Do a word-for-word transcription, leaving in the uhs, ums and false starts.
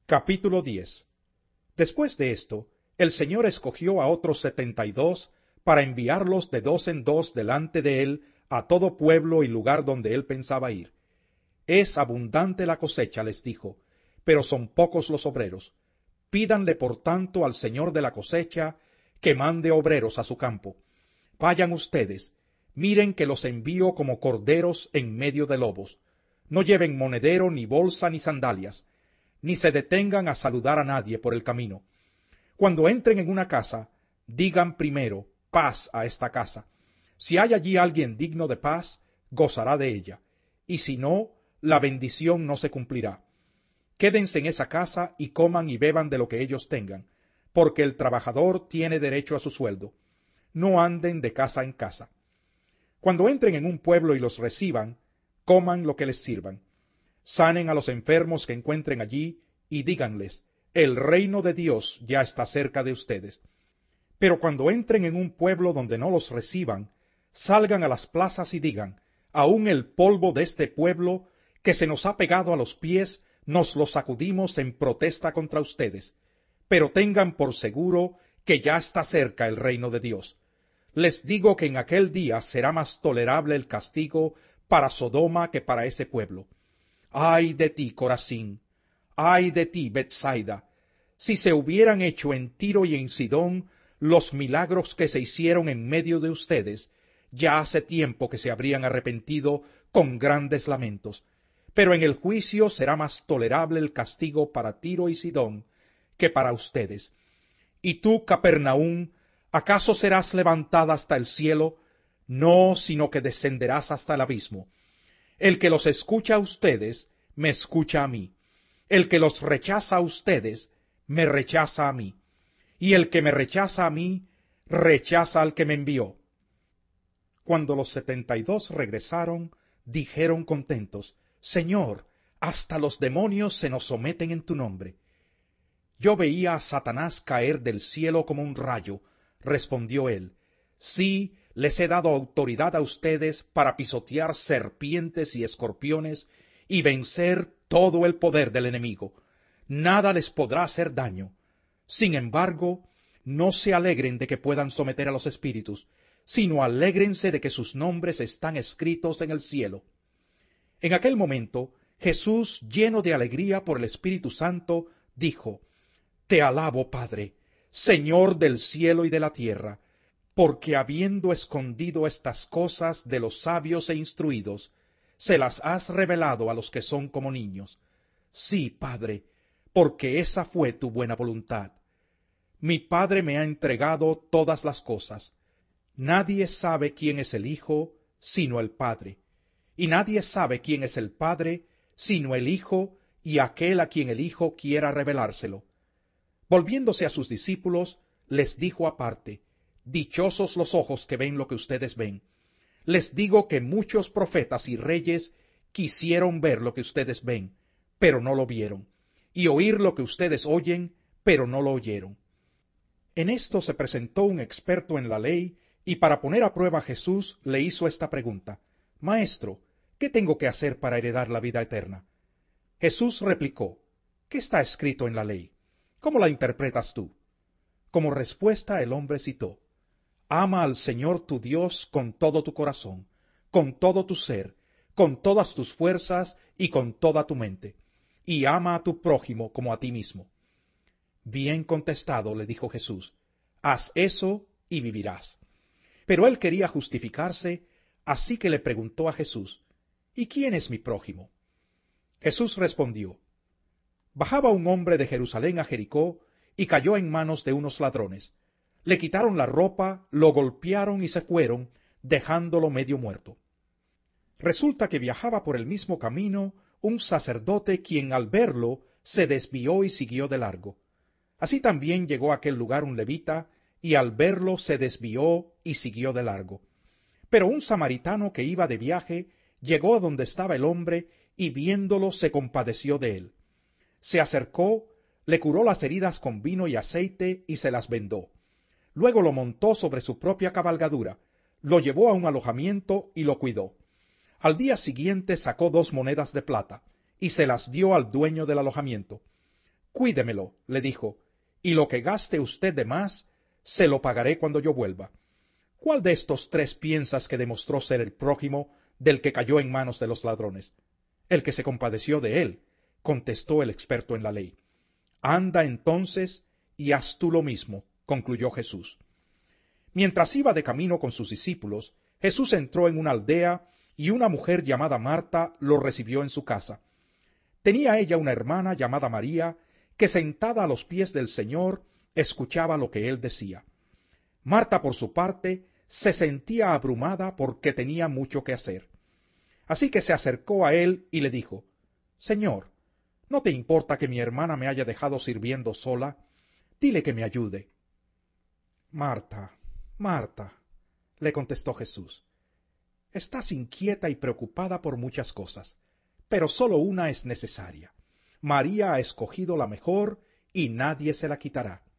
Capítulo diez. Después de esto, el Señor escogió a otros setenta y dos para enviarlos de dos en dos delante de él a todo pueblo y lugar donde él pensaba ir. Es abundante la cosecha, les dijo, pero son pocos los obreros. Pídanle por tanto al Señor de la cosecha que mande obreros a su campo. Vayan ustedes, miren que los envío como corderos en medio de lobos. No lleven monedero, ni bolsa, ni sandalias, ni se detengan a saludar a nadie por el camino. Cuando entren en una casa, digan primero, paz a esta casa. Si hay allí alguien digno de paz, gozará de ella, y si no, la bendición no se cumplirá. Quédense en esa casa y coman y beban de lo que ellos tengan, porque el trabajador tiene derecho a su sueldo. No anden de casa en casa. Cuando entren en un pueblo y los reciban, coman lo que les sirvan. Sanen a los enfermos que encuentren allí y díganles, el reino de Dios ya está cerca de ustedes. Pero cuando entren en un pueblo donde no los reciban, salgan a las plazas y digan, aún el polvo de este pueblo que se nos ha pegado a los pies, nos lo sacudimos en protesta contra ustedes. Pero tengan por seguro que ya está cerca el reino de Dios. Les digo que en aquel día será más tolerable el castigo para Sodoma que para ese pueblo. ¡Ay de ti, Corazín! ¡Ay de ti, Betsaida! Si se hubieran hecho en Tiro y en Sidón los milagros que se hicieron en medio de ustedes, ya hace tiempo que se habrían arrepentido con grandes lamentos. Pero en el juicio será más tolerable el castigo para Tiro y Sidón que para ustedes. Y tú, Capernaum, ¿acaso serás levantada hasta el cielo? No, sino que descenderás hasta el abismo. El que los escucha a ustedes, me escucha a mí. El que los rechaza a ustedes, me rechaza a mí. Y el que me rechaza a mí, rechaza al que me envió. Cuando los setenta y dos regresaron, dijeron contentos, Señor, hasta los demonios se nos someten en tu nombre. Yo veía a Satanás caer del cielo como un rayo, respondió él. Sí, les he dado autoridad a ustedes para pisotear serpientes y escorpiones y vencer todo el poder del enemigo. Nada les podrá hacer daño. Sin embargo, no se alegren de que puedan someter a los espíritus, sino alégrense de que sus nombres están escritos en el cielo. En aquel momento, Jesús, lleno de alegría por el Espíritu Santo, dijo, Te alabo, Padre, Señor del cielo y de la tierra, porque habiendo escondido estas cosas de los sabios e instruidos, se las has revelado a los que son como niños. Sí, Padre, porque esa fue tu buena voluntad. Mi Padre me ha entregado todas las cosas. Nadie sabe quién es el Hijo, sino el Padre, y nadie sabe quién es el Padre, sino el Hijo, y aquel a quien el Hijo quiera revelárselo. Volviéndose a sus discípulos, les dijo aparte, Dichosos los ojos que ven lo que ustedes ven. Les digo que muchos profetas y reyes quisieron ver lo que ustedes ven, pero no lo vieron, y oír lo que ustedes oyen, pero no lo oyeron. En esto se presentó un experto en la ley, y para poner a prueba a Jesús le hizo esta pregunta, Maestro, ¿qué tengo que hacer para heredar la vida eterna? Jesús replicó, ¿qué está escrito en la ley? ¿Cómo la interpretas tú? Como respuesta el hombre citó, Ama al Señor tu Dios con todo tu corazón, con todo tu ser, con todas tus fuerzas y con toda tu mente, y ama a tu prójimo como a ti mismo. Bien contestado, le dijo Jesús, haz eso y vivirás. Pero él quería justificarse, así que le preguntó a Jesús, ¿y quién es mi prójimo? Jesús respondió, Bajaba un hombre de Jerusalén a Jericó y cayó en manos de unos ladrones. Le quitaron la ropa, lo golpearon y se fueron, dejándolo medio muerto. Resulta que viajaba por el mismo camino un sacerdote quien al verlo se desvió y siguió de largo. Así también llegó a aquel lugar un levita, y al verlo se desvió y siguió de largo. Pero un samaritano que iba de viaje llegó a donde estaba el hombre, y viéndolo se compadeció de él. Se acercó, le curó las heridas con vino y aceite y se las vendó. Luego lo montó sobre su propia cabalgadura, lo llevó a un alojamiento y lo cuidó. Al día siguiente sacó dos monedas de plata y se las dio al dueño del alojamiento. Cuídemelo, le dijo, y lo que gaste usted de más, se lo pagaré cuando yo vuelva. ¿Cuál de estos tres piensas que demostró ser el prójimo del que cayó en manos de los ladrones? El que se compadeció de él, contestó el experto en la ley. Anda entonces y haz tú lo mismo, concluyó Jesús. Mientras iba de camino con sus discípulos, Jesús entró en una aldea y una mujer llamada Marta lo recibió en su casa. Tenía ella una hermana llamada María, que sentada a los pies del Señor escuchaba lo que él decía. Marta, por su parte, se sentía abrumada porque tenía mucho que hacer. Así que se acercó a él y le dijo: Señor, ¿no te importa que mi hermana me haya dejado sirviendo sola? Dile que me ayude. Marta, Marta, le contestó Jesús, estás inquieta y preocupada por muchas cosas, pero sólo una es necesaria. María ha escogido la mejor y nadie se la quitará.